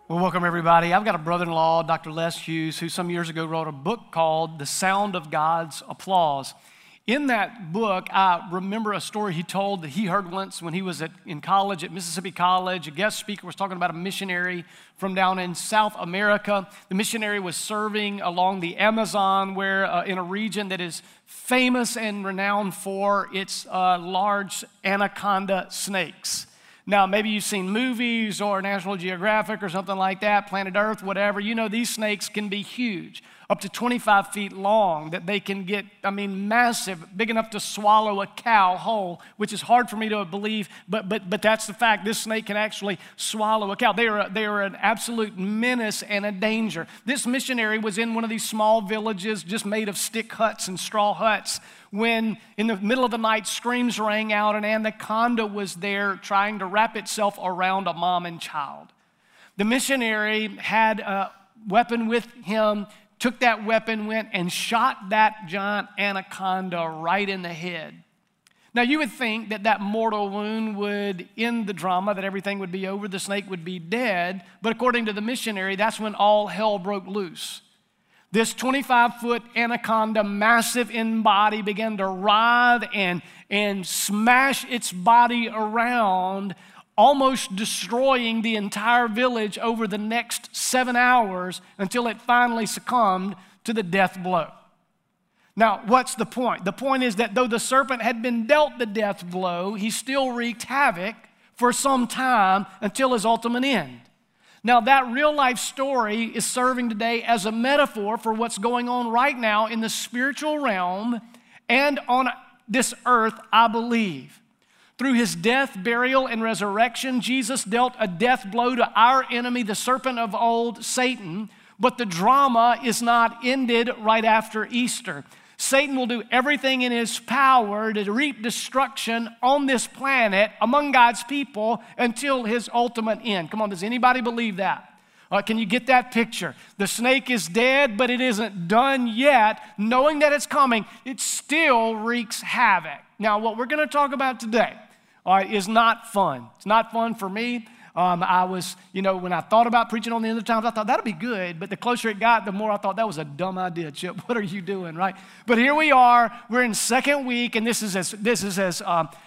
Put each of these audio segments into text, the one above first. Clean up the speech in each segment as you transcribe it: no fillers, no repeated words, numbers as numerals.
Well, welcome everybody. I've got a brother-in-law, Dr. Les Hughes, who some years ago wrote a book called The Sound of God's Applause. In that book, I remember a story he told that he heard once when he was in college at Mississippi College. A guest speaker was talking about a missionary from down in South America. The missionary was serving along the Amazon, where in a region that is famous and renowned for its large anaconda snakes. Now, maybe you've seen movies or National Geographic or something like that, Planet Earth, whatever. You know these snakes can be huge, up to 25 feet long, that they can get, massive, big enough to swallow a cow whole, which is hard for me to believe, but that's the fact. This snake can actually swallow a cow. They are an absolute menace and a danger. This missionary was in one of these small villages just made of stick huts and straw huts when in the middle of the night screams rang out, an anaconda was there trying to wrap itself around a mom and child. The missionary had a weapon with him, took that weapon, went and shot that giant anaconda right in the head. Now, you would think that mortal wound would end the drama, that everything would be over, the snake would be dead, but according to the missionary, that's when all hell broke loose. This 25-foot anaconda, massive in body, began to writhe and smash its body around, almost destroying the entire village over the next 7 hours until it finally succumbed to the death blow. Now, what's the point? The point is that though the serpent had been dealt the death blow, he still wreaked havoc for some time until his ultimate end. Now, that real-life story is serving today as a metaphor for what's going on right now in the spiritual realm and on this earth, I believe. Through his death, burial, and resurrection, Jesus dealt a death blow to our enemy, the serpent of old, Satan, but the drama is not ended right after Easter. Satan will do everything in his power to reap destruction on this planet among God's people until his ultimate end. Come on, does anybody believe that? Can you get that picture? The snake is dead, but it isn't done yet. Knowing that it's coming, it still wreaks havoc. Now, what we're going to talk about today, is not fun. It's not fun for me. When I thought about preaching on the end of times, I thought that'd be good. But the closer it got, the more I thought that was a dumb idea, Chip. What are you doing, right? But here we are. We're in second week, and this is as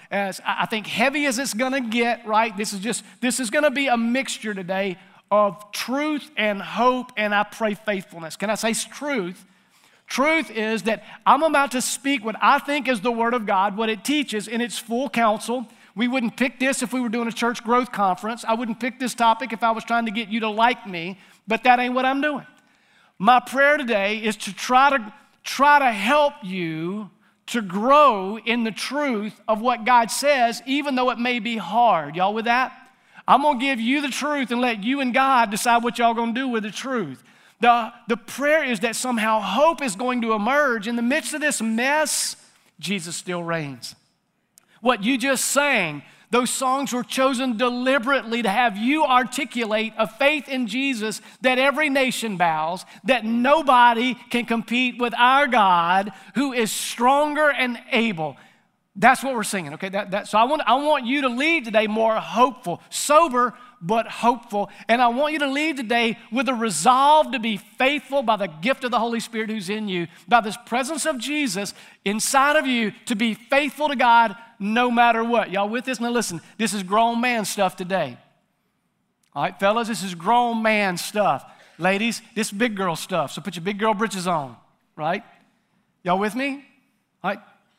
I think heavy as it's going to get, right? This is going to be a mixture today of truth and hope, and I pray faithfulness. Can I say truth? Truth is that I'm about to speak what I think is the Word of God, what it teaches in its full counsel. We wouldn't pick this if we were doing a church growth conference. I wouldn't pick this topic if I was trying to get you to like me, but that ain't what I'm doing. My prayer today is to try to help you to grow in the truth of what God says, even though it may be hard. Y'all with that? I'm going to give you the truth and let you and God decide what y'all going to do with the truth. The prayer is that somehow hope is going to emerge. In the midst of this mess, Jesus still reigns. What you just sang, those songs were chosen deliberately to have you articulate a faith in Jesus that every nation bows, that nobody can compete with our God who is stronger and able. That's what we're singing, okay? So I want you to leave today more hopeful, sober, but hopeful. And I want you to leave today with a resolve to be faithful by the gift of the Holy Spirit who's in you, by this presence of Jesus inside of you, to be faithful to God no matter what. Y'all with this? Now listen, this is grown man stuff today. All right, fellas, this is grown man stuff. Ladies, this is big girl stuff. So put your big girl britches on, right? Y'all with me? All right.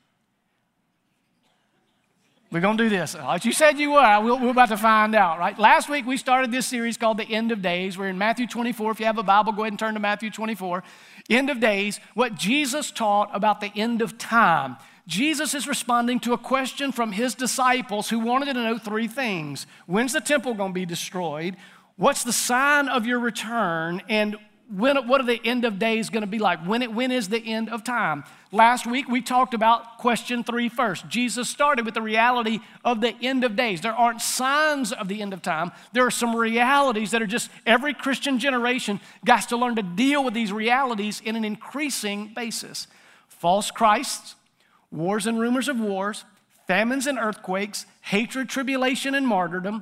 We're going to do this. Like you said you were. We're about to find out, right? Last week, we started this series called The End of Days. We're in Matthew 24. If you have a Bible, go ahead and turn to Matthew 24. End of Days, what Jesus taught about the end of time. Jesus is responding to a question from his disciples who wanted to know three things. When's the temple going to be destroyed? What's the sign of your return? And what are the end of days going to be like? When is the end of time? Last week, we talked about question 3 first. Jesus started with the reality of the end of days. There aren't signs of the end of time. There are some realities that are just every Christian generation got to learn to deal with these realities in an increasing basis. False Christs, wars and rumors of wars, famines and earthquakes, hatred, tribulation, and martyrdom,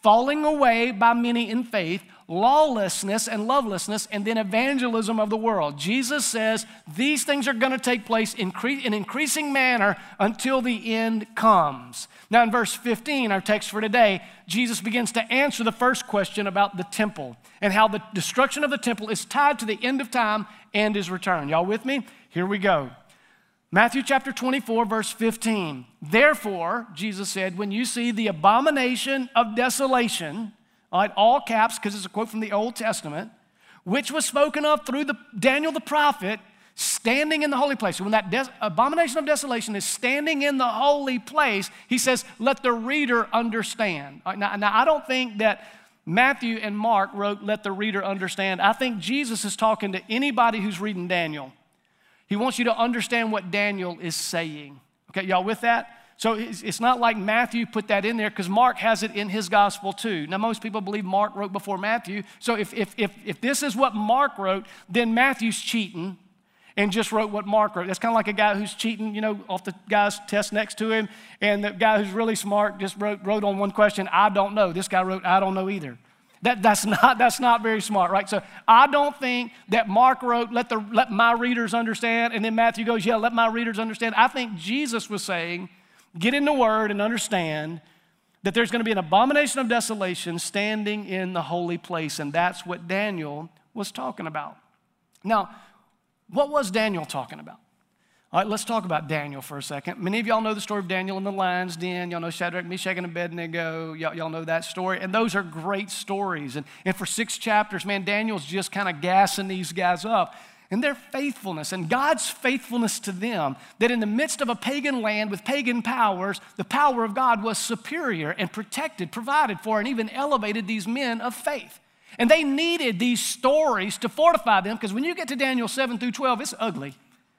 falling away by many in faith, lawlessness and lovelessness, and then evangelism of the world. Jesus says these things are going to take place in increasing manner until the end comes. Now in verse 15, our text for today, Jesus begins to answer the first question about the temple and how the destruction of the temple is tied to the end of time and his return. Y'all with me? Here we go. Matthew chapter 24, verse 15. Therefore, Jesus said, when you see the abomination of desolation, all right, all caps, because it's a quote from the Old Testament, which was spoken of through Daniel the prophet, standing in the holy place. So when that abomination of desolation is standing in the holy place, he says, let the reader understand. All right, now, I don't think that Matthew and Mark wrote, let the reader understand. I think Jesus is talking to anybody who's reading Daniel. He wants you to understand what Daniel is saying. Okay, y'all with that? So it's not like Matthew put that in there because Mark has it in his gospel too. Now most people believe Mark wrote before Matthew. So if this is what Mark wrote, then Matthew's cheating and just wrote what Mark wrote. That's kind of like a guy who's cheating, you know, off the guy's test next to him, and the guy who's really smart just wrote on one question, I don't know. This guy wrote, I don't know either. That's not very smart, right? So I don't think that Mark wrote, let my readers understand, and then Matthew goes, yeah, let my readers understand. I think Jesus was saying, get in the Word and understand that there's going to be an abomination of desolation standing in the holy place, and that's what Daniel was talking about. Now, what was Daniel talking about? All right, let's talk about Daniel for a second. Many of y'all know the story of Daniel in the lion's den. Y'all know Shadrach, Meshach, and Abednego. Y'all know that story. And those are great stories. And for 6 chapters, man, Daniel's just kind of gassing these guys up. And their faithfulness and God's faithfulness to them, that in the midst of a pagan land with pagan powers, the power of God was superior and protected, provided for, and even elevated these men of faith. And they needed these stories to fortify them, because when you get to Daniel 7 through 12, it's ugly.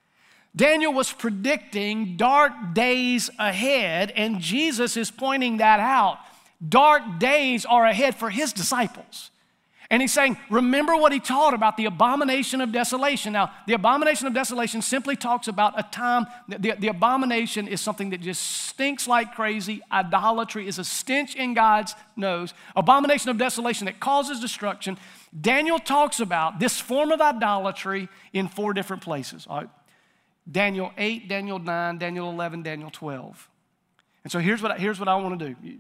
Daniel was predicting dark days ahead, and Jesus is pointing that out. Dark days are ahead for his disciples. And he's saying, remember what he taught about the abomination of desolation. Now, the abomination of desolation simply talks about a time, the abomination is something that just stinks like crazy. Idolatry is a stench in God's nose. Abomination of desolation that causes destruction. Daniel talks about this form of idolatry in 4 different places. All right? Daniel 8, Daniel 9, Daniel 11, Daniel 12. And so here's what I want to do.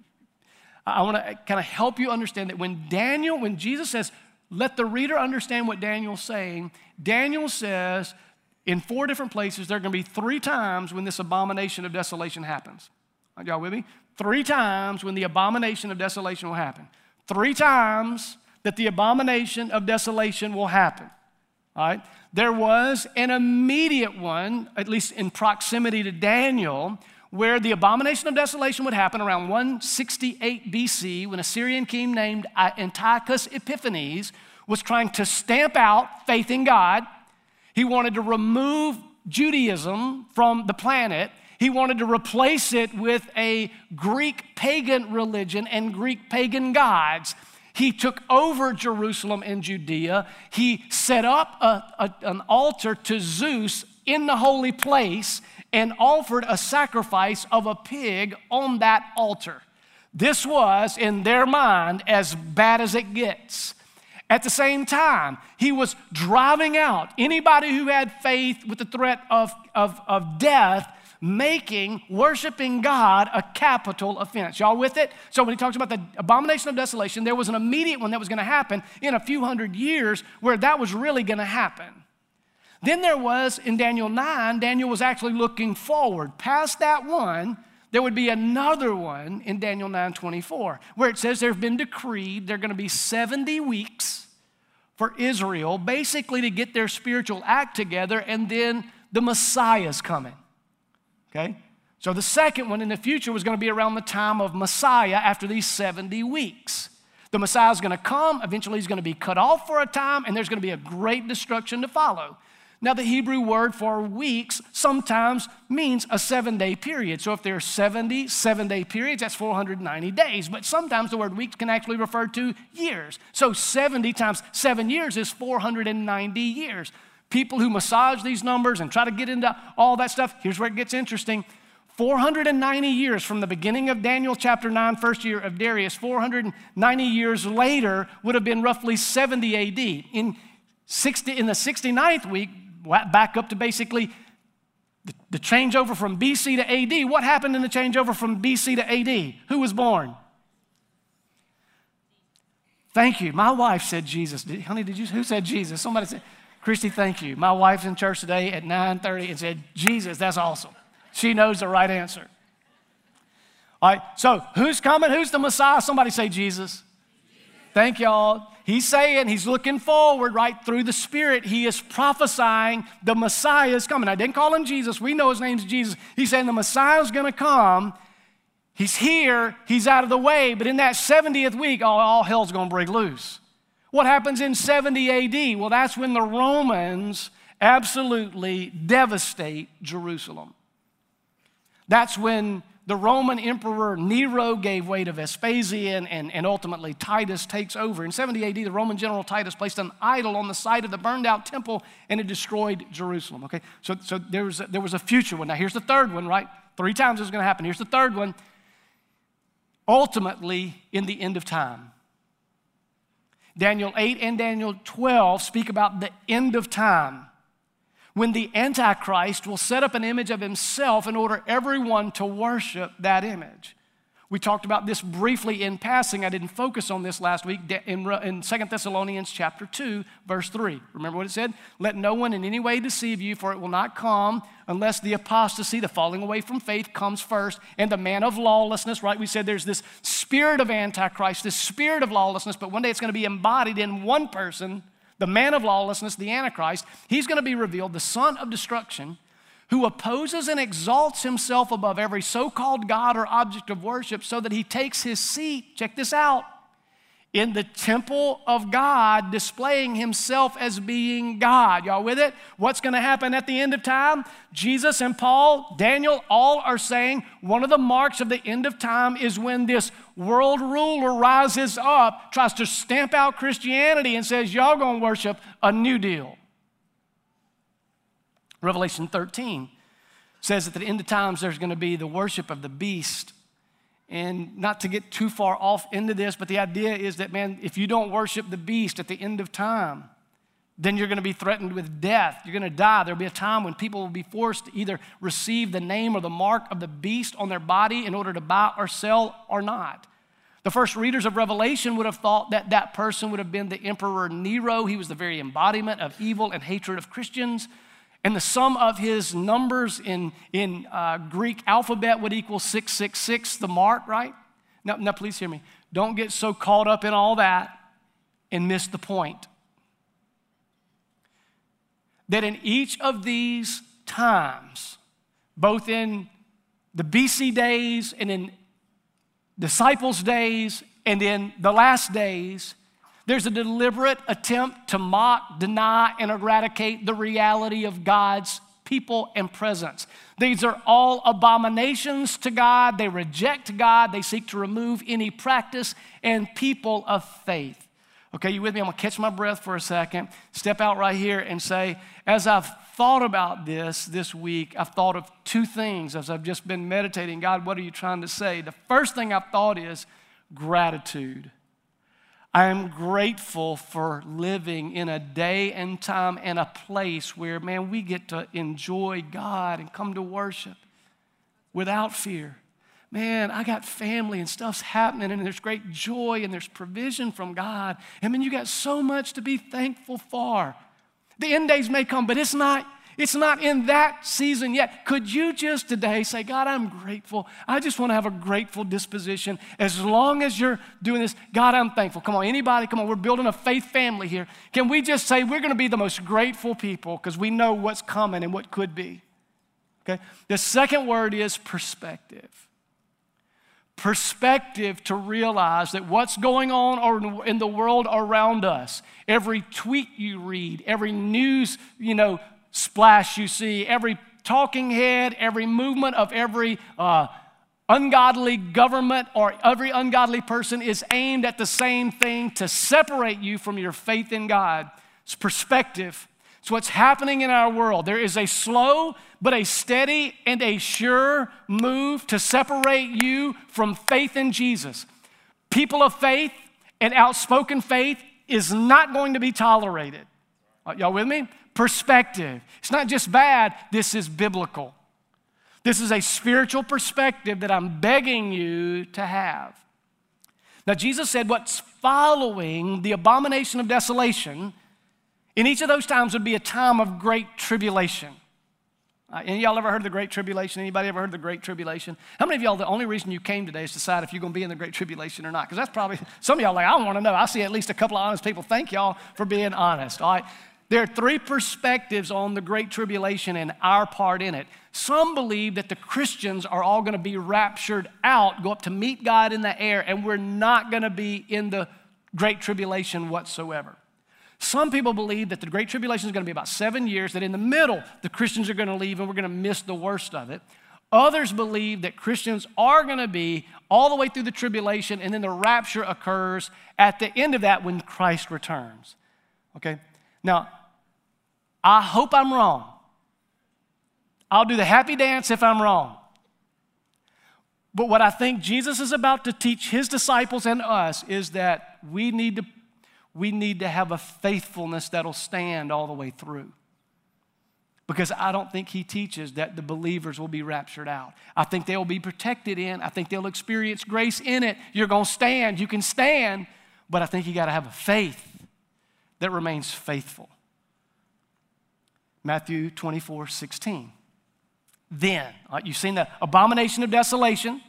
I want to kind of help you understand that when Jesus says, let the reader understand what Daniel's saying, Daniel says in 4 different places, there are going to be 3 times when this abomination of desolation happens. Are y'all with me? 3 times when the abomination of desolation will happen. 3 times that the abomination of desolation will happen. All right? There was an immediate one, at least in proximity to Daniel, where the abomination of desolation would happen around 168 BC when a Syrian king named Antiochus Epiphanes was trying to stamp out faith in God. He wanted to remove Judaism from the planet. He wanted to replace it with a Greek pagan religion and Greek pagan gods. He took over Jerusalem and Judea. He set up an altar to Zeus in the holy place and offered a sacrifice of a pig on that altar. This was, in their mind, as bad as it gets. At the same time, he was driving out anybody who had faith with the threat of death, making worshiping God a capital offense. Y'all with it? So when he talks about the abomination of desolation, there was an immediate one that was going to happen in a few hundred years where that was really going to happen. Then there was, in Daniel 9, Daniel was actually looking forward. Past that one, there would be another one in Daniel 9:24, where it says there have been decreed there are going to be 70 weeks for Israel, basically to get their spiritual act together, and then the Messiah's coming. Okay? So the second one in the future was going to be around the time of Messiah after these 70 weeks. The Messiah is going to come. Eventually he's going to be cut off for a time, and there's going to be a great destruction to follow. Now, the Hebrew word for weeks sometimes means a 7-day period. So if there are 70 7-day periods, that's 490 days. But sometimes the word weeks can actually refer to years. So 70 times 7 years is 490 years. People who massage these numbers and try to get into all that stuff, here's where it gets interesting. 490 years from the beginning of Daniel chapter 9, first year of Darius, 490 years later would have been roughly 70 AD. In the 69th week, back up to basically the changeover from BC to AD. What happened in the changeover from BC to AD? Who was born? Thank you. My wife said Jesus. Honey, who said Jesus? Somebody said, Christy, thank you. My wife's in church today at 9:30 and said, Jesus, that's awesome. She knows the right answer. All right, so who's coming? Who's the Messiah? Somebody say Jesus. Thank y'all. He's looking forward, right, through the Spirit. He is prophesying the Messiah is coming. I didn't call him Jesus. We know his name's Jesus. He's saying the Messiah is going to come. He's here. He's out of the way. But in that 70th week, all hell's going to break loose. What happens in 70 AD? Well, that's when the Romans absolutely devastate Jerusalem. That's when the Roman Emperor Nero gave way to Vespasian and ultimately Titus takes over. In 70 AD, the Roman general Titus placed an idol on the site of the burned out temple and it destroyed Jerusalem. Okay, so there was a future one. Now here's the third one, right? 3 times this is going to happen. Here's the third one. Ultimately, in the end of time. Daniel 8 and Daniel 12 speak about the end of time, when the Antichrist will set up an image of himself and order everyone to worship that image. We talked about this briefly in passing. I didn't focus on this last week in 2 Thessalonians chapter 2, verse 3. Remember what it said? Let no one in any way deceive you, for it will not come unless the apostasy, the falling away from faith, comes first, and the man of lawlessness, right? We said there's this spirit of Antichrist, this spirit of lawlessness, but one day it's going to be embodied in one person, the man of lawlessness, the Antichrist. He's going to be revealed, the son of destruction, who opposes and exalts himself above every so-called God or object of worship so that he takes his seat, check this out, in the temple of God, displaying himself as being God. Y'all with it? What's going to happen at the end of time? Jesus and Paul, Daniel, all are saying one of the marks of the end of time is when this world ruler rises up, tries to stamp out Christianity and says, y'all going to worship a new deal. Revelation 13 says at the end of times there's going to be the worship of the beast. And not to get too far off into this, but the idea is that, man, if you don't worship the beast at the end of time, then you're going to be threatened with death. You're going to die. There'll be a time when people will be forced to either receive the name or the mark of the beast on their body in order to buy or sell or not. The first readers of Revelation would have thought that that person would have been the Emperor Nero. He was the very embodiment of evil and hatred of Christians. And the sum of his numbers in Greek alphabet would equal 666, the mark, right? Now, please hear me. Don't get so caught up in all that and miss the point. That in each of these times, both in the BC days and in disciples' days and in the last days, there's a deliberate attempt to mock, deny, and eradicate the reality of God's people and presence. These are all abominations to God. They reject God. They seek to remove any practice and people of faith. Okay, you with me? I'm going to catch my breath for a second, step out right here and say, as I've thought about this week, I've thought of 2 things as I've just been meditating. God, what are you trying to say? The first thing I've thought is gratitude. I am grateful for living in a day and time and a place where, man, we get to enjoy God and come to worship without fear. Man, I got family and stuff's happening and there's great joy and there's provision from God. And man, you got so much to be thankful for. The end days may come, but it's not in that season yet. Could you just today say, God, I'm grateful. I just want to have a grateful disposition. As long as you're doing this, God, I'm thankful. Come on, anybody, come on. We're building a faith family here. Can we just say we're going to be the most grateful people because we know what's coming and what could be? Okay. The second word is perspective. Perspective to realize that what's going on in the world around us, every tweet you read, every news, splash you see, every talking head, every movement of every ungodly government or every ungodly person is aimed at the same thing, to separate you from your faith in God. It's perspective. It's what's happening in our world. There is a slow but a steady and a sure move to separate you from faith in Jesus. People of faith and outspoken faith is not going to be tolerated. Y'all with me? Perspective. It's not just bad, this is biblical. This is a spiritual perspective that I'm begging you to have. Now, Jesus said what's following the abomination of desolation in each of those times would be a time of great tribulation. Any of y'all ever heard of the Great Tribulation? Anybody ever heard of the Great Tribulation? How many of y'all, the only reason you came today is to decide if you're going to be in the Great Tribulation or not? Because that's probably, some of y'all like, I don't want to know. I see at least a couple of honest people. Thank y'all for being honest, all right? There are three perspectives on the Great Tribulation and our part in it. Some believe that the Christians are all going to be raptured out, go up to meet God in the air, and we're not going to be in the Great Tribulation whatsoever. Some people believe that the Great Tribulation is going to be about 7 years, that in the middle, the Christians are going to leave and we're going to miss the worst of it. Others believe that Christians are going to be all the way through the tribulation, and then the rapture occurs at the end of that when Christ returns. Okay? Now, I hope I'm wrong. I'll do the happy dance if I'm wrong. But what I think Jesus is about to teach his disciples and us is that we need to have a faithfulness that'll stand all the way through. Because I don't think he teaches that the believers will be raptured out. I think they'll be protected in. I think they'll experience grace in it. You're going to stand. You can stand. But I think you got to have a faith that remains faithful. Matthew 24:16. Then, you've seen the abomination of desolation.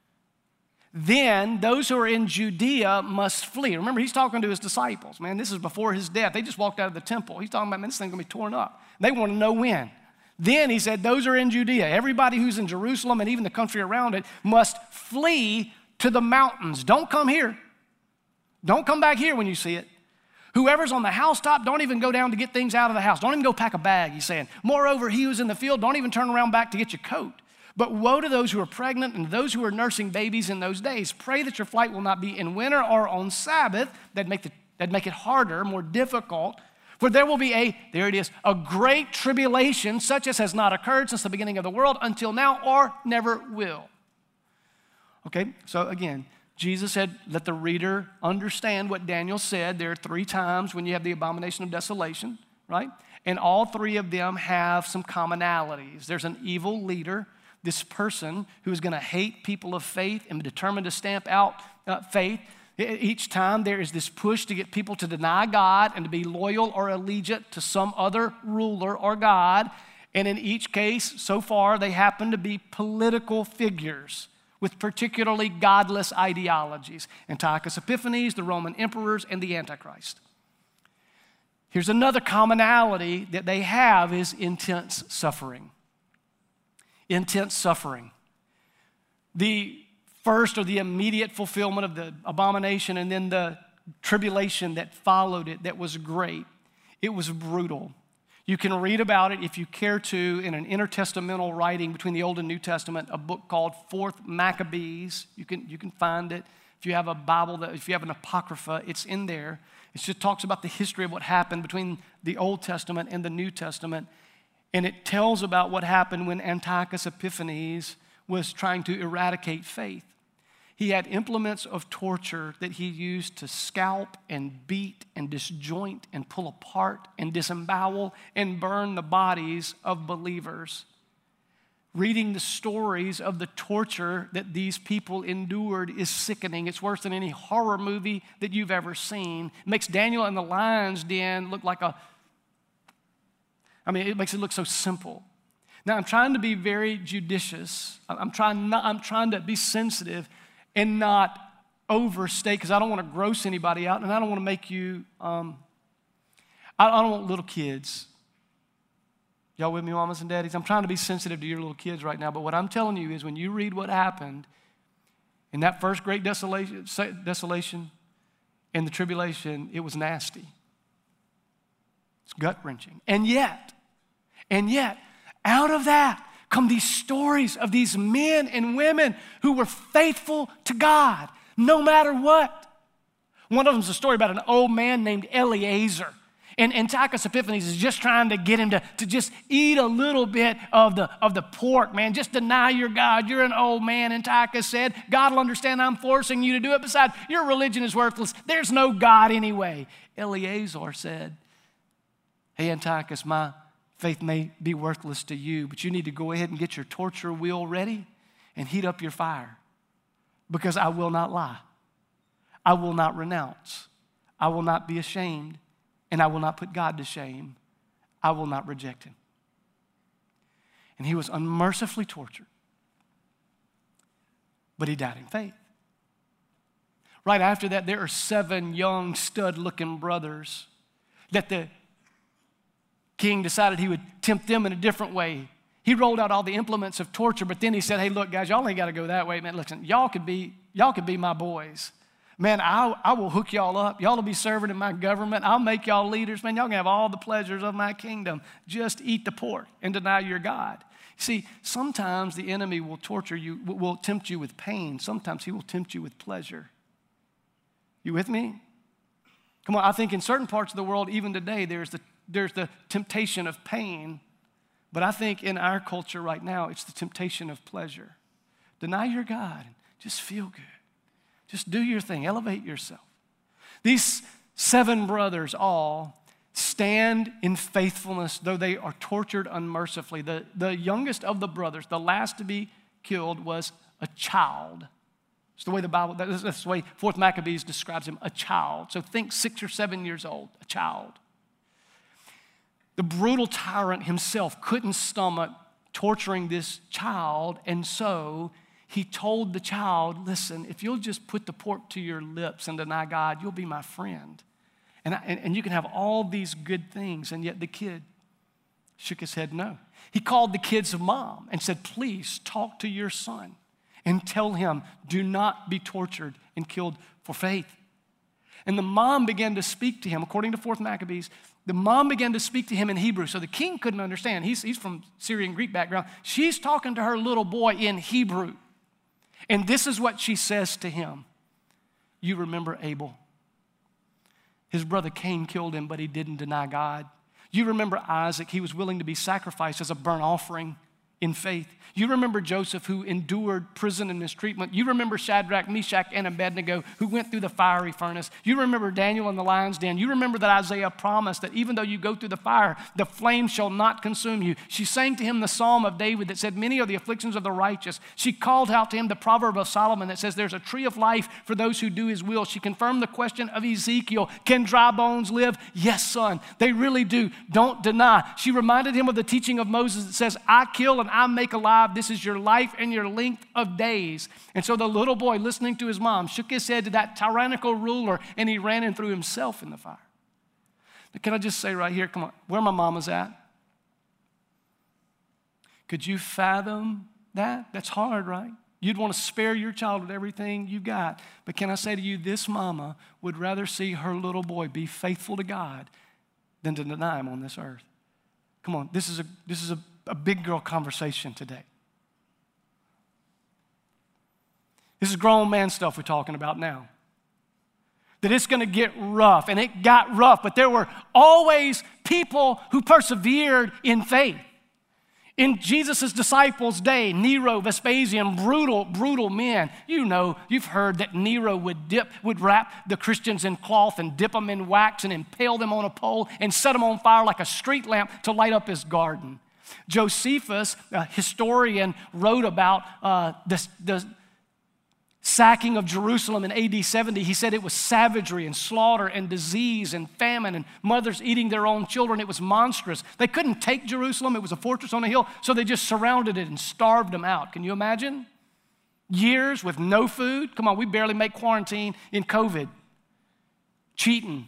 Then those who are in Judea must flee. Remember, he's talking to his disciples. Man, this is before his death. They just walked out of the temple. He's talking about, man, this thing's going to be torn up. They want to know when. Then he said, those who are in Judea, everybody who's in Jerusalem and even the country around it, must flee to the mountains. Don't come here. Don't come back here when you see it. Whoever's on the housetop, don't even go down to get things out of the house. Don't even go pack a bag, he's saying. Moreover, he who's in the field, don't even turn around back to get your coat. But woe to those who are pregnant and those who are nursing babies in those days. Pray that your flight will not be in winter or on Sabbath. That'd make it harder, more difficult. For there will be a great tribulation, such as has not occurred since the beginning of the world until now or never will. Okay, so again, Jesus said, let the reader understand what Daniel said. There are 3 times when you have the abomination of desolation, right? And all 3 of them have some commonalities. There's an evil leader, this person who is going to hate people of faith and be determined to stamp out faith. Each time there is this push to get people to deny God and to be loyal or allegiant to some other ruler or God. And in each case, so far, they happen to be political figures with particularly godless ideologies. Antiochus Epiphanes, the Roman emperors, and the Antichrist. Here's another commonality that they have is intense suffering. Intense suffering. The first or the immediate fulfillment of the abomination and then the tribulation that followed it that was great. It was brutal. You can read about it if you care to in an intertestamental writing between the Old and New Testament, a book called 4th Maccabees. You can find it. If you have a Bible, if you have an Apocrypha, it's in there. It just talks about the history of what happened between the Old Testament and the New Testament. And it tells about what happened when Antiochus Epiphanes was trying to eradicate faith. He had implements of torture that he used to scalp and beat and disjoint and pull apart and disembowel and burn the bodies of believers. Reading the stories of the torture that these people endured is sickening. It's worse than any horror movie that you've ever seen. It makes Daniel and the lion's den look like it makes it look so simple. Now, I'm trying to be very judicious. I'm trying to be sensitive and not overstate, because I don't want to gross anybody out, and I don't want to make you, I don't want little kids. Y'all with me, mamas and daddies? I'm trying to be sensitive to your little kids right now, but what I'm telling you is when you read what happened in that first great desolation and the tribulation, it was nasty. It's gut-wrenching. And yet, out of that come these stories of these men and women who were faithful to God, no matter what. One of them is a story about an old man named Eliezer. And Antiochus Epiphanes is just trying to get him to just eat a little bit of the pork, man. Just deny your God. You're an old man. Antiochus said, God will understand I'm forcing you to do it. Besides, your religion is worthless. There's no God anyway. Eleazar said, hey, Antiochus, my faith may be worthless to you, but you need to go ahead and get your torture wheel ready and heat up your fire, because I will not lie. I will not renounce. I will not be ashamed, and I will not put God to shame. I will not reject him. And he was unmercifully tortured, but he died in faith. Right after that, there are 7 young stud-looking brothers that the king decided he would tempt them in a different way. He rolled out all the implements of torture, but then he said, hey, look, guys, y'all ain't got to go that way, man. Listen, y'all could be my boys. Man, I will hook y'all up. Y'all will be serving in my government. I'll make y'all leaders. Man, y'all can have all the pleasures of my kingdom. Just eat the pork and deny your God. See, sometimes the enemy will torture you, will tempt you with pain. Sometimes he will tempt you with pleasure. You with me? Come on, I think in certain parts of the world, even today, there's the temptation of pain. But I think in our culture right now, it's the temptation of pleasure. Deny your God and just feel good. Just do your thing. Elevate yourself. These 7 brothers all stand in faithfulness, though they are tortured unmercifully. The youngest of the brothers, the last to be killed, was a child. It's the way the Bible, that's the way 4th Maccabees describes him, a child. So think 6 or 7 years old, a child. The brutal tyrant himself couldn't stomach torturing this child, and so he told the child, listen, if you'll just put the pork to your lips and deny God, you'll be my friend. And you can have all these good things. And yet the kid shook his head no. He called the kid's mom and said, please talk to your son and tell him, do not be tortured and killed for faith. And the mom began to speak to him, according to 4th Maccabees, the mom began to speak to him in Hebrew. So the king couldn't understand. He's from Syrian Greek background. She's talking to her little boy in Hebrew. And this is what she says to him. You remember Abel. His brother Cain killed him, but he didn't deny God. You remember Isaac. He was willing to be sacrificed as a burnt offering in faith. You remember Joseph, who endured prison and mistreatment. You remember Shadrach, Meshach, and Abednego, who went through the fiery furnace. You remember Daniel in the lion's den. You remember that Isaiah promised that even though you go through the fire, the flame shall not consume you. She sang to him the psalm of David that said, many are the afflictions of the righteous. She called out to him the proverb of Solomon that says, there's a tree of life for those who do his will. She confirmed the question of Ezekiel, can dry bones live? Yes, son, they really do. Don't deny. She reminded him of the teaching of Moses that says, I kill and I make alive. This is your life and your length of days. And so the little boy, listening to his mom, shook his head to that tyrannical ruler, and he ran and threw himself in the fire. But can I just say right here, come on, where my mama's at? Could you fathom that? That's hard, right? You'd want to spare your child with everything you got. But can I say to you, this mama would rather see her little boy be faithful to God than to deny him on this earth. Come on, this is a big girl conversation today. This is grown man stuff we're talking about now. That it's going to get rough, and it got rough, but there were always people who persevered in faith. In Jesus' disciples' day, Nero, Vespasian, brutal men. You know, you've heard that Nero would wrap the Christians in cloth and dip them in wax and impale them on a pole and set them on fire like a street lamp to light up his garden. Josephus, a historian, wrote about the sacking of Jerusalem in AD 70. He said it was savagery and slaughter and disease and famine and mothers eating their own children. It was monstrous. They couldn't take Jerusalem. It was a fortress on a hill, so they just surrounded it and starved them out. Can you imagine? Years with no food. Come on, we barely make quarantine in COVID. Cheating.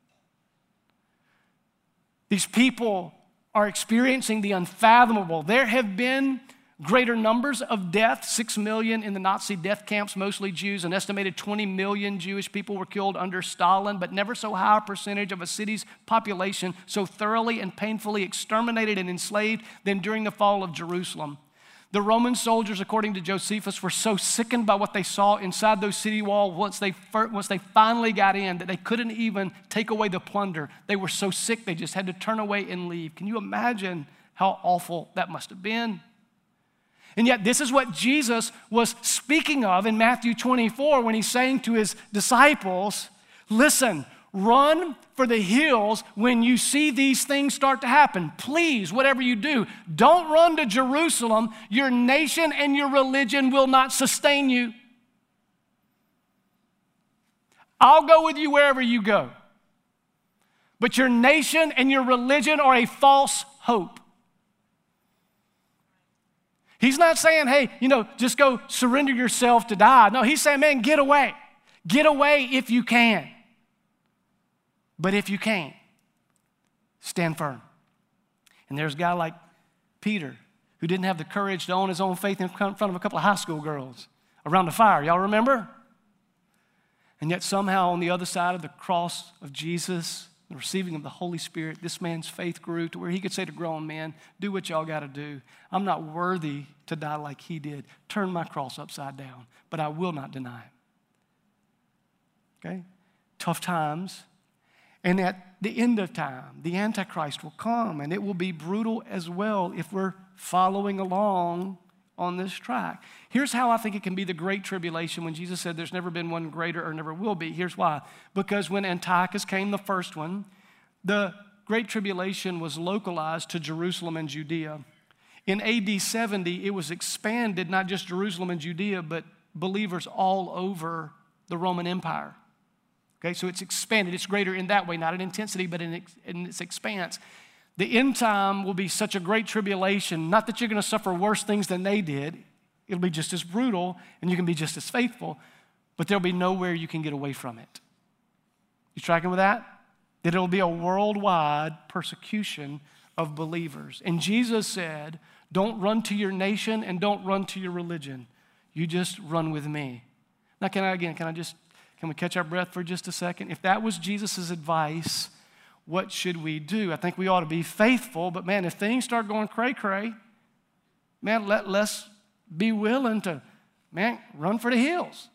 These people are experiencing the unfathomable. There have been greater numbers of deaths, 6 million in the Nazi death camps, mostly Jews. An estimated 20 million Jewish people were killed under Stalin, but never so high a percentage of a city's population so thoroughly and painfully exterminated and enslaved than during the fall of Jerusalem. The Roman soldiers, according to Josephus, were so sickened by what they saw inside those city walls once they finally got in that they couldn't even take away the plunder. They were so sick they just had to turn away and leave. Can you imagine how awful that must have been? And yet this is what Jesus was speaking of in Matthew 24 when he's saying to his disciples, listen, run for the hills when you see these things start to happen. Please, whatever you do, don't run to Jerusalem. Your nation and your religion will not sustain you. I'll go with you wherever you go. But your nation and your religion are a false hope. He's not saying, hey, just go surrender yourself to die. No, he's saying, man, get away. Get away if you can. But if you can't, stand firm. And there's a guy like Peter who didn't have the courage to own his own faith in front of a couple of high school girls around the fire. Y'all remember? And yet somehow on the other side of the cross of Jesus, the receiving of the Holy Spirit, this man's faith grew to where he could say to grown men, do what y'all got to do. I'm not worthy to die like he did. Turn my cross upside down, but I will not deny him. Okay? Tough times. And at the end of time, the Antichrist will come, and it will be brutal as well if we're following along on this track. Here's how I think it can be the Great Tribulation when Jesus said there's never been one greater or never will be. Here's why. Because when Antiochus came, the first one, the Great Tribulation was localized to Jerusalem and Judea. In AD 70, it was expanded, not just Jerusalem and Judea, but believers all over the Roman Empire. Okay, so it's expanded. It's greater in that way, not in intensity, but in its expanse. The end time will be such a great tribulation, not that you're going to suffer worse things than they did. It'll be just as brutal, and you can be just as faithful, but there'll be nowhere you can get away from it. You tracking with that? That it'll be a worldwide persecution of believers. And Jesus said, don't run to your nation and don't run to your religion. You just run with me. Now, can we catch our breath for just a second? If that was Jesus' advice, what should we do? I think we ought to be faithful, but man, if things start going cray-cray, man, let's be willing to, man, run for the hills.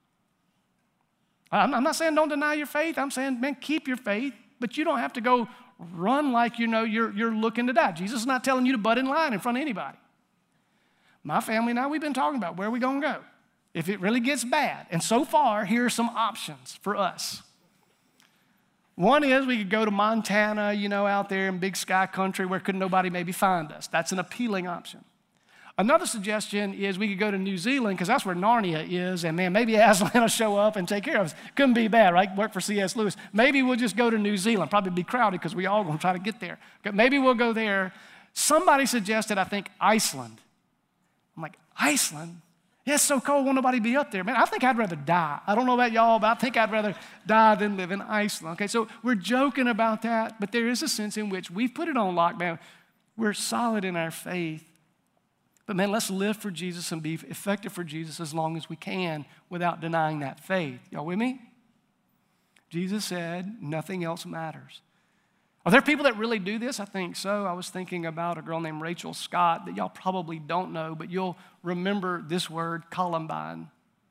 I'm not saying don't deny your faith. I'm saying, man, keep your faith, but you don't have to go run like you're looking to die. Jesus is not telling you to butt in line in front of anybody. My family and I, we've been talking about where are we going to go if it really gets bad. And so far, here are some options for us. One is we could go to Montana, out there in big sky country where could nobody maybe find us. That's an appealing option. Another suggestion is we could go to New Zealand because that's where Narnia is, and man, maybe Aslan will show up and take care of us. Couldn't be bad, right? Work for C.S. Lewis. Maybe we'll just go to New Zealand. Probably be crowded because we all going to try to get there. Maybe we'll go there. Somebody suggested, I think, Iceland. I'm like, Iceland? Yeah, it's so cold, won't nobody be up there. Man, I think I'd rather die. I don't know about y'all, but I think I'd rather die than live in Iceland. Okay, so we're joking about that, but there is a sense in which we've put it on lockdown. We're solid in our faith. But man, let's live for Jesus and be effective for Jesus as long as we can without denying that faith. Y'all with me? Jesus said nothing else matters. Are there people that really do this? I think so. I was thinking about a girl named Rachel Scott that y'all probably don't know, but you'll remember this word, Columbine.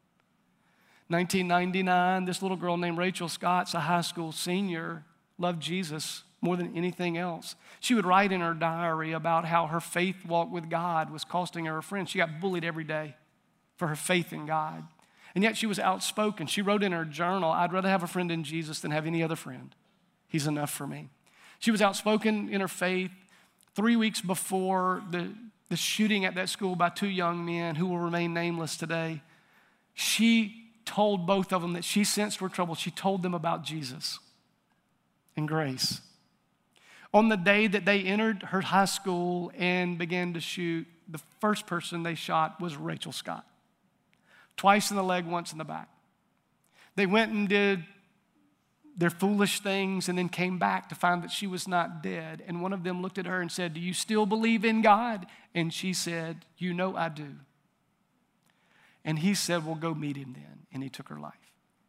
1999, this little girl named Rachel Scott's a high school senior, loved Jesus more than anything else. She would write in her diary about how her faith walk with God was costing her friends. She got bullied every day for her faith in God. And yet she was outspoken. She wrote in her journal, I'd rather have a friend in Jesus than have any other friend. He's enough for me. She was outspoken in her faith 3 weeks before the shooting at that school by 2 young men who will remain nameless today. She told both of them that she sensed were trouble. She told them about Jesus and grace. On the day that they entered her high school and began to shoot, the first person they shot was Rachel Scott. Twice in the leg, once in the back. They went and did their foolish things and then came back to find that she was not dead. And one of them looked at her and said, do you still believe in God? And she said, you know I do. And he said, well, go meet him then. And he took her life.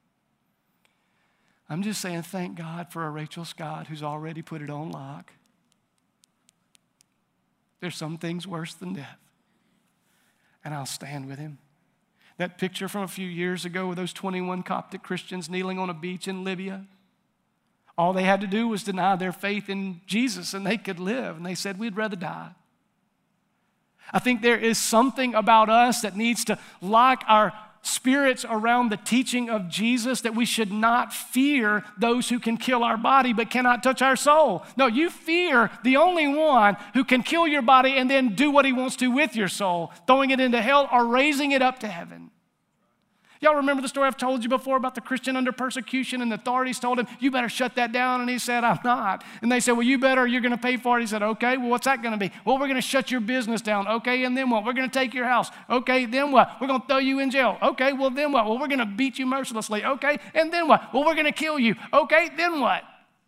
I'm just saying thank God for a Rachel Scott who's already put it on lock. There's some things worse than death. and I'll stand with him. That picture from a few years ago with those 21 Coptic Christians kneeling on a beach in Libya, all they had to do was deny their faith in Jesus and they could live. And they said, we'd rather die. I think there is something about us that needs to lock our spirits around the teaching of Jesus, that we should not fear those who can kill our body but cannot touch our soul. No, you fear the only one who can kill your body and then do what he wants to with your soul, throwing it into hell or raising it up to heaven. Y'all remember the story I've told you before about the Christian under persecution, and the authorities told him, you better shut that down. And he said, I'm not. And they said, well, you better, you're going to pay for it. He said, okay, well, what's that going to be? Well, we're going to shut your business down. Okay, and then what? We're going to take your house. Okay, then what? We're going to throw you in jail. Okay, well, then what? Well, we're going to beat you mercilessly. Okay, and then what? Well, we're going to kill you. Okay, then what?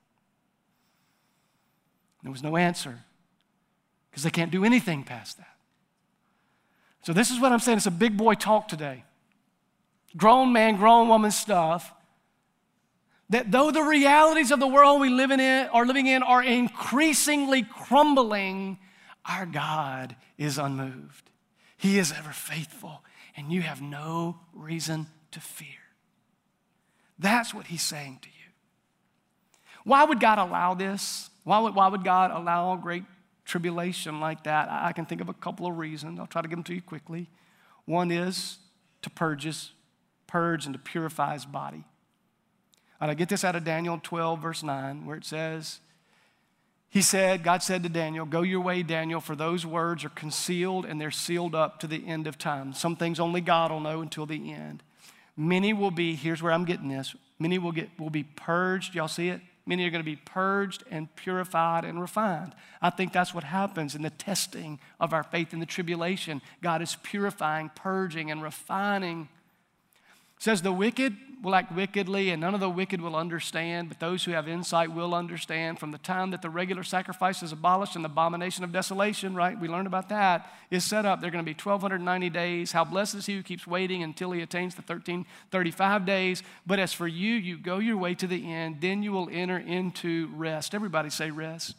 There was no answer because they can't do anything past that. So this is what I'm saying. It's a big boy talk today. Grown man, grown woman stuff, that though the realities of the world we living in are increasingly crumbling, our God is unmoved. He is ever faithful, and you have no reason to fear. That's what he's saying to you. Why would God allow this? Why would God allow great tribulation like that? I can think of a couple of reasons. I'll try to give them to you quickly. One is to purge and to purify his body. And I get this out of Daniel 12, verse 9, where it says, God said to Daniel, go your way, Daniel, for those words are concealed and they're sealed up to the end of time. Some things only God will know until the end. Many will be, here's where I'm getting this, many will be purged. Y'all see it? Many are going to be purged and purified and refined. I think that's what happens in the testing of our faith in the tribulation. God is purifying, purging, and refining. It says the wicked will act wickedly, and none of the wicked will understand, but those who have insight will understand. From the time that the regular sacrifice is abolished and the abomination of desolation, right? We learned about that, is set up. They're going to be 1,290 days. How blessed is he who keeps waiting until he attains the 1,335 days. But as for you, you go your way to the end, then you will enter into rest. Everybody say rest.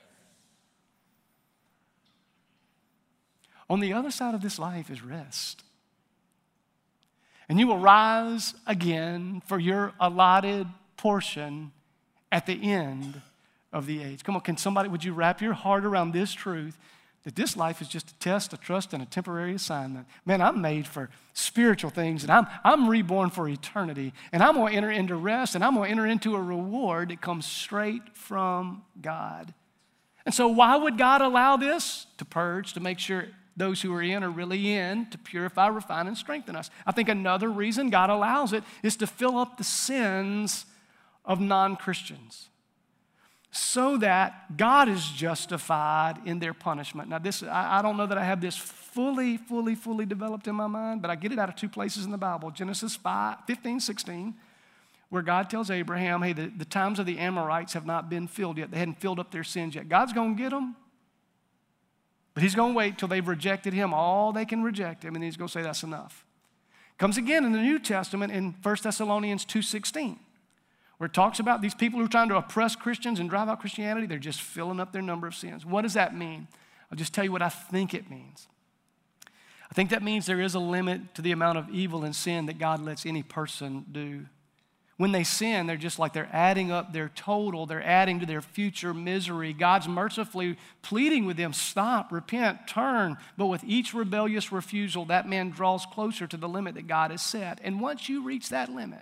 On the other side of this life is rest. And you will rise again for your allotted portion at the end of the age. Come on, would you wrap your heart around this truth that this life is just a test, a trust, and a temporary assignment? Man, I'm made for spiritual things, and I'm reborn for eternity, and I'm going to enter into rest, and I'm going to enter into a reward that comes straight from God. And so why would God allow this? To purge, to make sure those who are in are really in, to purify, refine, and strengthen us. I think another reason God allows it is to fill up the sins of non-Christians so that God is justified in their punishment. Now, I don't know that I have this fully developed in my mind, but I get it out of two places in the Bible. Genesis 15, 16, where God tells Abraham, hey, the times of the Amorites have not been filled yet. They hadn't filled up their sins yet. God's going to get them. But he's going to wait till they've rejected him, all they can reject him, and he's going to say that's enough. Comes again in the New Testament in 1 Thessalonians 2:16, where it talks about these people who are trying to oppress Christians and drive out Christianity. They're just filling up their number of sins. What does that mean? I'll just tell you what I think it means. I think that means there is a limit to the amount of evil and sin that God lets any person do. When they sin, they're adding up their total. They're adding to their future misery. God's mercifully pleading with them, stop, repent, turn. But with each rebellious refusal, that man draws closer to the limit that God has set. And once you reach that limit,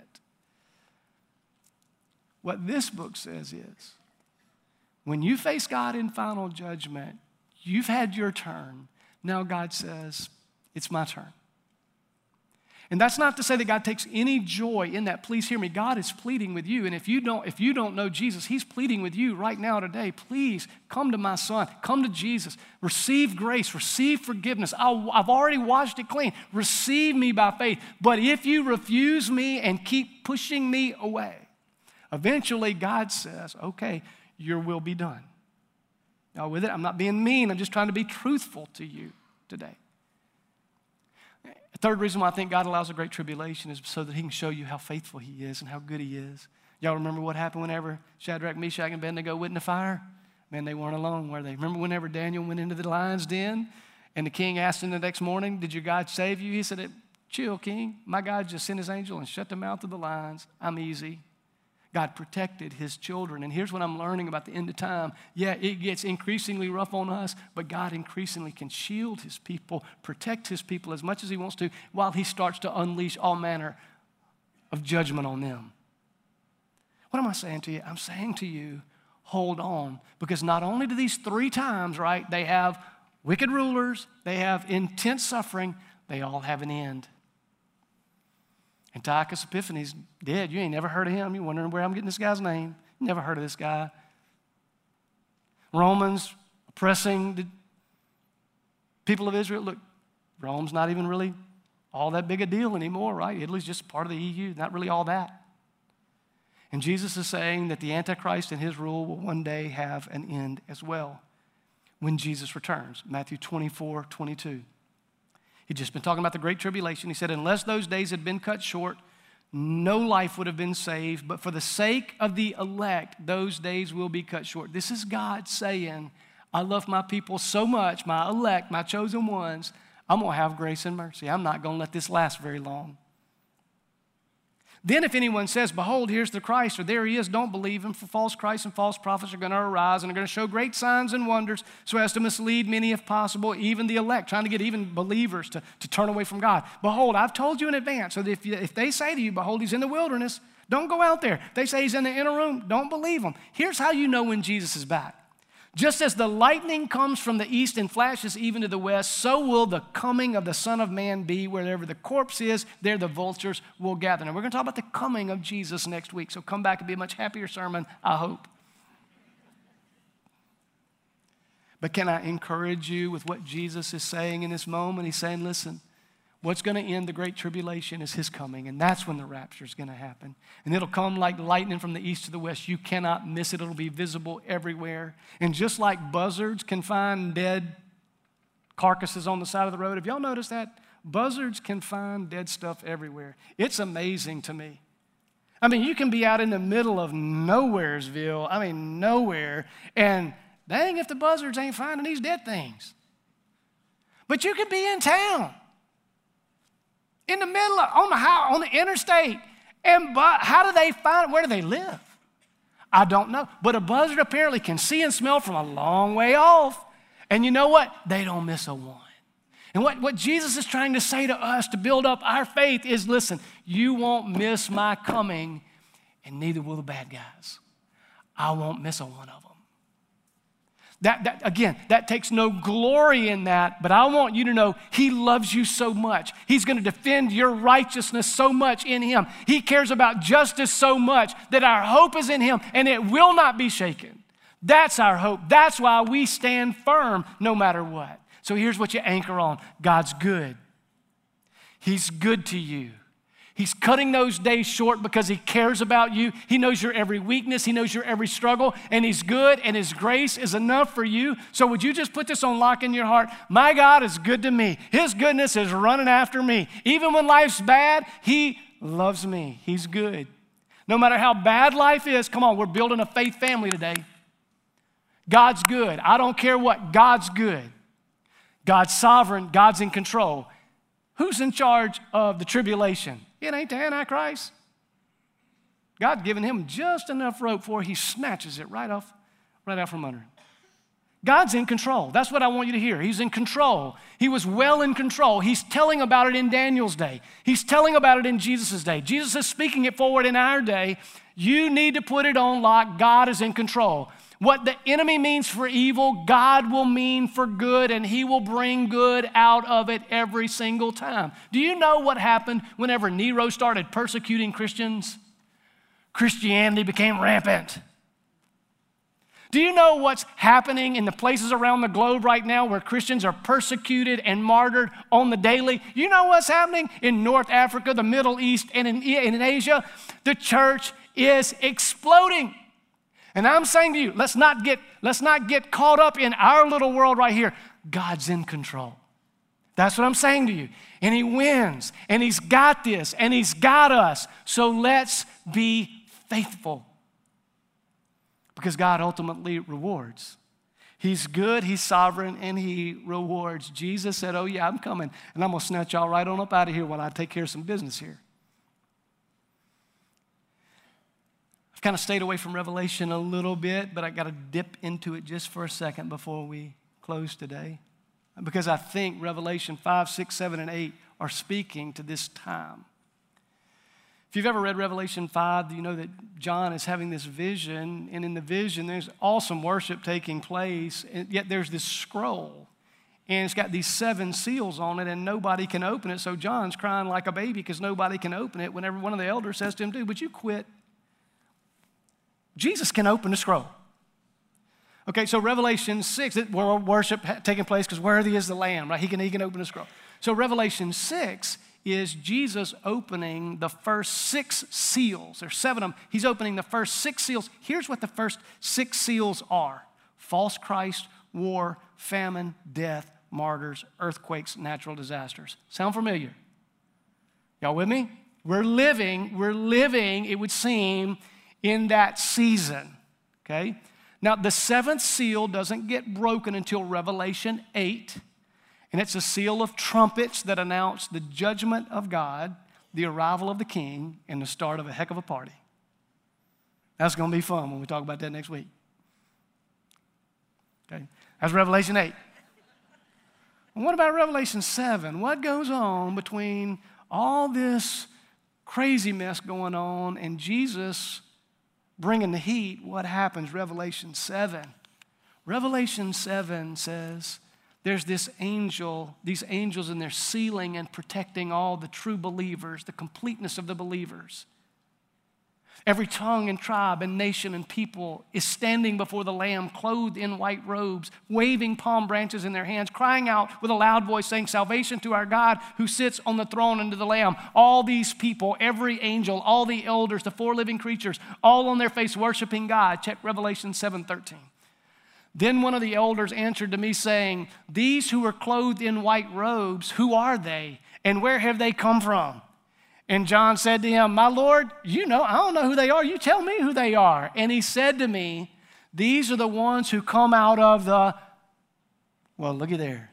what this book says is, when you face God in final judgment, you've had your turn. Now God says, it's my turn. And that's not to say that God takes any joy in that. Please hear me. God is pleading with you. And if you don't know Jesus, he's pleading with you right now today. Please come to my son. Come to Jesus. Receive grace. Receive forgiveness. I've already washed it clean. Receive me by faith. But if you refuse me and keep pushing me away, eventually God says, okay, your will be done. Now with it, I'm not being mean. I'm just trying to be truthful to you today. The third reason why I think God allows a great tribulation is so that he can show you how faithful he is and how good he is. Y'all remember what happened whenever Shadrach, Meshach, and Abednego went in the fire? Man, they weren't alone, were they? Remember whenever Daniel went into the lion's den And the king asked him the next morning, did your God save you? He said, chill, king. My God just sent his angel and shut the mouth of the lions. I'm easy. God protected his children. And here's what I'm learning about the end of time. Yeah, it gets increasingly rough on us, but God increasingly can shield his people, protect his people as much as he wants to, while he starts to unleash all manner of judgment on them. What am I saying to you? I'm saying to you, hold on. Because not only do these 3 times, right, they have wicked rulers, they have intense suffering, they all have an end. Antiochus Epiphanes dead. You ain't never heard of him. You're wondering where I'm getting this guy's name. You never heard of this guy. Romans oppressing the people of Israel. Look, Rome's not even really all that big a deal anymore, right? Italy's just part of the EU, not really all that. And Jesus is saying that the Antichrist and his rule will one day have an end as well when Jesus returns. Matthew 24:22. He'd just been talking about the Great Tribulation. He said, unless those days had been cut short, no life would have been saved. But for the sake of the elect, those days will be cut short. This is God saying, I love my people so much, my elect, my chosen ones, I'm going to have grace and mercy. I'm not going to let this last very long. Then if anyone says, behold, here's the Christ, or there he is, don't believe him, for false Christs and false prophets are going to arise and are going to show great signs and wonders so as to mislead many if possible, even the elect, trying to get even believers to turn away from God. Behold, I've told you in advance, so that if they say to you, behold, he's in the wilderness, don't go out there. They say he's in the inner room, don't believe them. Here's how you know when Jesus is back. Just as the lightning comes from the east and flashes even to the west, so will the coming of the Son of Man be. Wherever the corpse is, there the vultures will gather. And we're going to talk about the coming of Jesus next week, so come back. It'll be a much happier sermon, I hope. But can I encourage you with what Jesus is saying in this moment? He's saying, listen, what's going to end the Great Tribulation is his coming, and that's when the rapture is going to happen. And it'll come like lightning from the east to the west. You cannot miss it. It'll be visible everywhere. And just like buzzards can find dead carcasses on the side of the road, have y'all noticed that? Buzzards can find dead stuff everywhere. It's amazing to me. I mean, you can be out in the middle of nowheresville, nowhere, and dang if the buzzards ain't finding these dead things. But you could be in town, in the middle of, on the interstate. And how do they find it? Where do they live? I don't know. But a buzzard apparently can see and smell from a long way off. And you know what? They don't miss a one. And what Jesus is trying to say to us to build up our faith is, listen, you won't miss my coming, and neither will the bad guys. I won't miss a one of them. That takes no glory in that, but I want you to know he loves you so much. He's going to defend your righteousness so much in him. He cares about justice so much that our hope is in him, and it will not be shaken. That's our hope. That's why we stand firm no matter what. So here's what you anchor on. God's good. He's good to you. He's cutting those days short because he cares about you. He knows your every weakness. He knows your every struggle. And he's good, and his grace is enough for you. So would you just put this on lock in your heart? My God is good to me. His goodness is running after me. Even when life's bad, he loves me. He's good. No matter how bad life is, come on, we're building a faith family today. God's good. I don't care what. God's good. God's sovereign. God's in control. Who's in charge of the tribulation? It ain't the Antichrist. God's given him just enough rope for he snatches it right out from under him. God's in control. That's what I want you to hear. He's in control. He was well in control. He's telling about it in Daniel's day. He's telling about it in Jesus' day. Jesus is speaking it forward in our day. You need to put it on lock. God is in control. What the enemy means for evil, God will mean for good, and he will bring good out of it every single time. Do you know what happened whenever Nero started persecuting Christians? Christianity became rampant. Do you know what's happening in the places around the globe right now where Christians are persecuted and martyred on the daily? You know what's happening in North Africa, the Middle East, and in Asia? The church is exploding. And I'm saying to you, let's not get caught up in our little world right here. God's in control. That's what I'm saying to you. And he wins, and he's got this, and he's got us. So let's be faithful. Because God ultimately rewards. He's good, he's sovereign, and he rewards. Jesus said, oh yeah, I'm coming, and I'm going to snatch y'all right on up out of here while I take care of some business here. I've kind of stayed away from Revelation a little bit, but I got to dip into it just for a second before we close today, because I think Revelation 5, 6, 7, and 8 are speaking to this time. If you've ever read Revelation 5, you know that John is having this vision, and in the vision there's awesome worship taking place, and yet there's this scroll, and it's got these 7 seals on it, and nobody can open it, so John's crying like a baby because nobody can open it. Whenever one of the elders says to him, dude, would you quit? Jesus can open the scroll. Okay, so Revelation 6, where worship taking place because worthy is the Lamb, right? He can open the scroll. So Revelation 6 is Jesus opening the first 6 seals. There's 7 of them. He's opening the first 6 seals. Here's what the first 6 seals are: false Christ, war, famine, death, martyrs, earthquakes, natural disasters. Sound familiar? Y'all with me? We're living, it would seem, in that season, okay? Now, the 7th seal doesn't get broken until Revelation 8, and it's a seal of trumpets that announce the judgment of God, the arrival of the King, and the start of a heck of a party. That's going to be fun when we talk about that next week. Okay, that's Revelation 8. And what about Revelation 7? What goes on between all this crazy mess going on and Jesus bringing the heat? What happens? Revelation 7. Revelation 7 says there's these angels, and they're sealing and protecting all the true believers, the completeness of the believers. Every tongue and tribe and nation and people is standing before the Lamb, clothed in white robes, waving palm branches in their hands, crying out with a loud voice, saying, salvation to our God who sits on the throne and to the Lamb. All these people, every angel, all the elders, the 4 living creatures, all on their face worshiping God. Check Revelation 7:13. Then one of the elders answered to me, saying, these who are clothed in white robes, who are they, and where have they come from? And John said to him, my Lord, I don't know who they are. You tell me who they are. And he said to me, these are the ones who come out of looky there.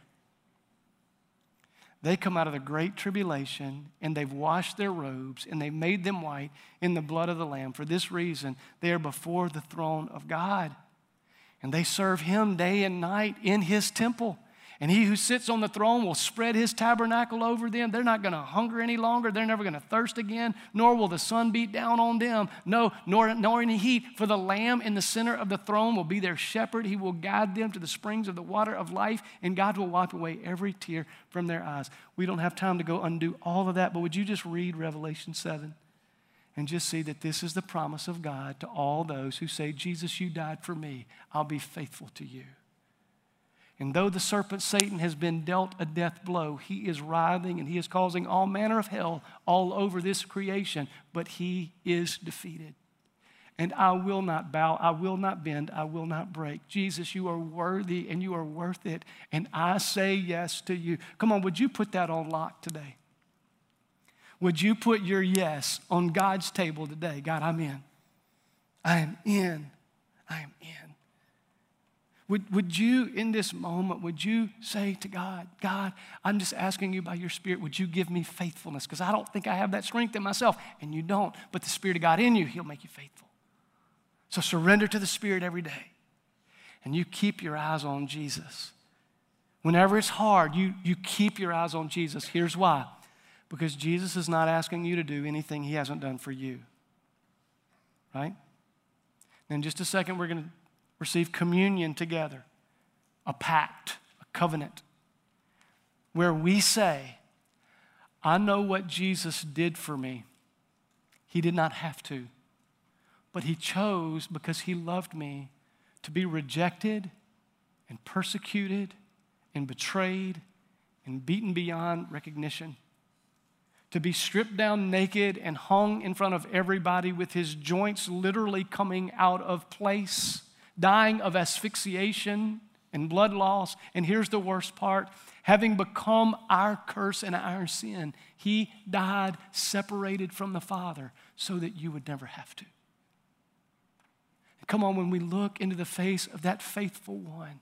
They come out of the great tribulation, and they've washed their robes, and they've made them white in the blood of the Lamb. For this reason, they are before the throne of God. And they serve him day and night in his temple. And he who sits on the throne will spread his tabernacle over them. They're not going to hunger any longer. They're never going to thirst again, nor will the sun beat down on them. No, nor any heat. For the Lamb in the center of the throne will be their shepherd. He will guide them to the springs of the water of life, and God will wipe away every tear from their eyes. We don't have time to go undo all of that, but would you just read Revelation 7 and just see that this is the promise of God to all those who say, Jesus, you died for me. I'll be faithful to you. And though the serpent Satan has been dealt a death blow, he is writhing and he is causing all manner of hell all over this creation, but he is defeated. And I will not bow, I will not bend, I will not break. Jesus, you are worthy and you are worth it, and I say yes to you. Come on, would you put that on lock today? Would you put your yes on God's table today? God, I'm in. I am in. I am in. Would you, in this moment, would you say to God, God, I'm just asking you by your Spirit, would you give me faithfulness? Because I don't think I have that strength in myself, and you don't. But the Spirit of God in you, he'll make you faithful. So surrender to the Spirit every day, and you keep your eyes on Jesus. Whenever it's hard, you keep your eyes on Jesus. Here's why. Because Jesus is not asking you to do anything he hasn't done for you. Right? In just a second, we're going to receive communion together, a pact, a covenant, where we say, I know what Jesus did for me. He did not have to, but he chose because he loved me to be rejected and persecuted and betrayed and beaten beyond recognition, to be stripped down naked and hung in front of everybody with his joints literally coming out of place, dying of asphyxiation and blood loss. And here's the worst part. Having become our curse and our sin, he died separated from the Father so that you would never have to. Come on, when we look into the face of that faithful one,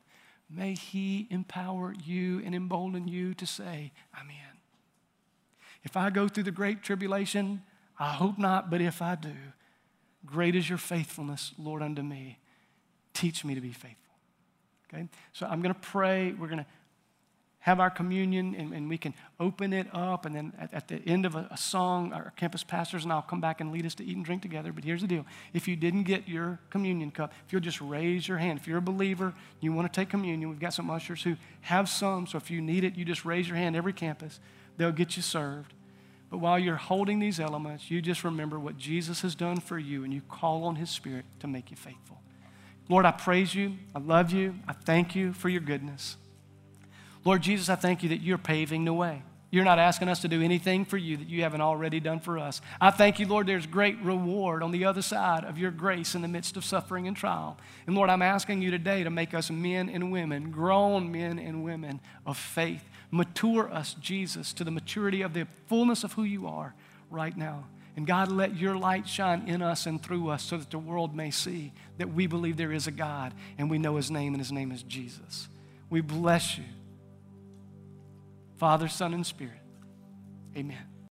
May he empower you and embolden you to say, I'm in. If I go through the great tribulation, I hope not, but if I do, great is your faithfulness, Lord, unto me. Teach me to be faithful. Okay? So I'm going to pray. We're going to have our communion, and we can open it up, and then at the end of a song, our campus pastors and I'll come back and lead us to eat and drink together. But here's the deal. If you didn't get your communion cup, if you'll just raise your hand. If you're a believer, you want to take communion, we've got some ushers who have some, so if you need it, you just raise your hand. Every campus, they'll get you served. But while you're holding these elements, you just remember what Jesus has done for you, and you call on his Spirit to make you faithful. Lord, I praise you. I love you. I thank you for your goodness. Lord Jesus, I thank you that you're paving the way. You're not asking us to do anything for you that you haven't already done for us. I thank you, Lord, there's great reward on the other side of your grace in the midst of suffering and trial. And Lord, I'm asking you today to make us men and women, grown men and women of faith. Mature us, Jesus, to the maturity of the fullness of who you are right now. And God, let your light shine in us and through us so that the world may see that we believe there is a God and we know his name, and his name is Jesus. We bless you. Father, Son, and Spirit. Amen.